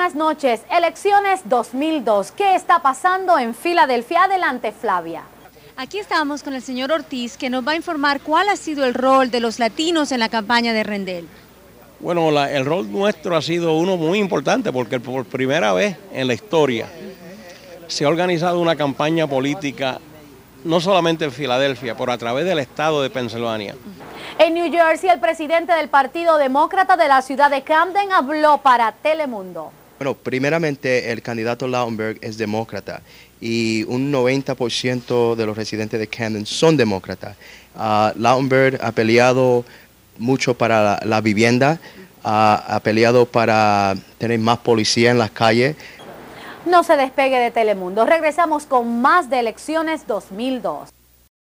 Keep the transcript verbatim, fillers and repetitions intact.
buenas noches. Elecciones dos mil dos. ¿Qué está pasando en Filadelfia? Adelante, Flavia. Aquí estamos con el señor Ortiz, que nos va a informar cuál ha sido el rol de los latinos en la campaña de Rendell. Bueno, la, el rol nuestro ha sido uno muy importante porque por primera vez en la historia se ha organizado una campaña política no solamente en Filadelfia, pero a través del estado de Pensilvania. En New Jersey, el presidente del Partido Demócrata de la ciudad de Camden habló para Telemundo. Bueno, primeramente el candidato Lautenberg es demócrata y un noventa por ciento de los residentes de Camden son demócratas. Uh, Lautenberg ha peleado mucho para la, la vivienda, uh, ha peleado para tener más policía en las calles. No se despegue de Telemundo. Regresamos con más de Elecciones dos mil dos.